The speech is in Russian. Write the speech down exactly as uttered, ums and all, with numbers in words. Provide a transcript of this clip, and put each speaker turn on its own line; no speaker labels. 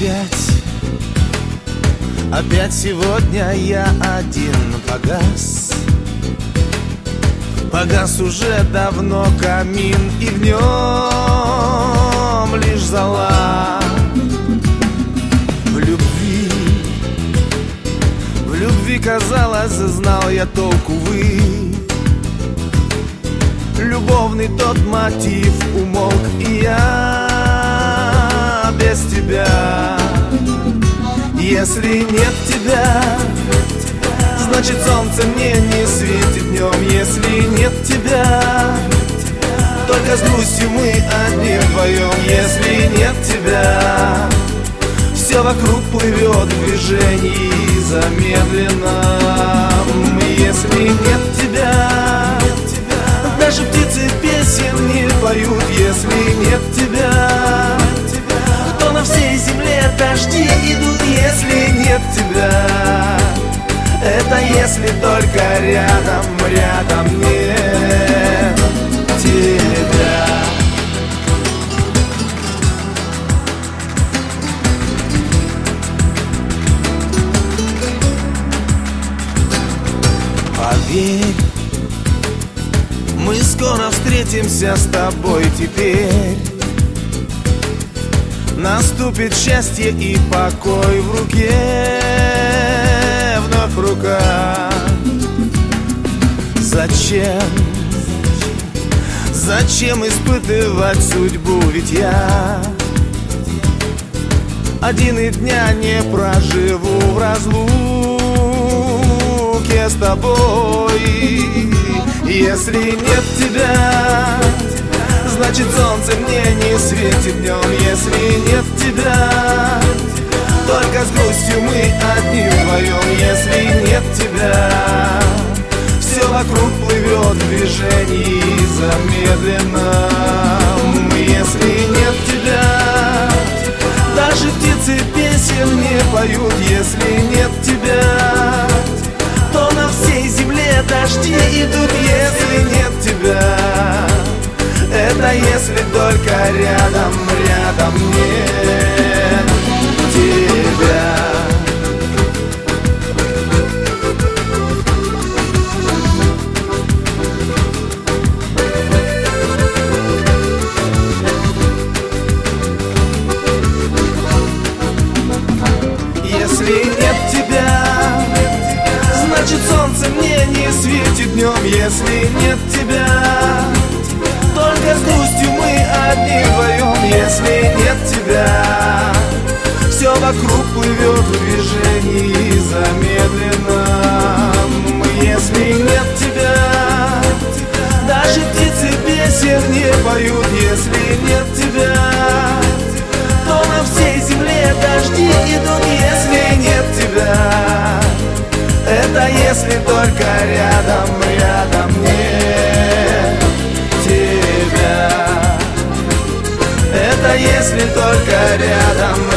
Опять, опять сегодня я один погас. Погас уже давно камин, и в нем лишь зола. В любви, в любви, казалось, знал я толк, увы. Любовный тот мотив умолк, и я без тебя. Если нет тебя, значит солнце мне не светит днем. Если нет тебя, только с грустью мы одни вдвоем. Если нет тебя, все вокруг плывет в движении замедленном. Если нет тебя, даже птицы песен не поют. Если нет тебя, то на всей земле дожди идут. Если нет тебя, это если только рядом, рядом нет тебя. Поверь, мы скоро встретимся с тобой теперь. Наступит счастье и покой в руке, вновь рука. Зачем, зачем испытывать судьбу? Ведь я один и дня не проживу в разлуке с тобой. Если нет тебя, значит солнце мне не светит днем. Если нет тебя, только с грустью мы одни вдвоем. Если нет тебя, все вокруг плывет в движении замедленном. Если нет тебя, даже птицы песен не поют. Если нет тебя, то на всей земле дожди идут. Если нет тебя, это если только рядом, рядом нет тебя. Если нет тебя, значит солнце мне не светит днем. Если нет тебя, только с грустью мы одни вдвоем. Если нет тебя, все вокруг плывет в движении замедленном. Если нет тебя, даже птицы песен не поют. Если нет тебя, то на всей земле дожди идут. Если нет тебя, это если только рядом, рядом нет тебя. Это если только рядом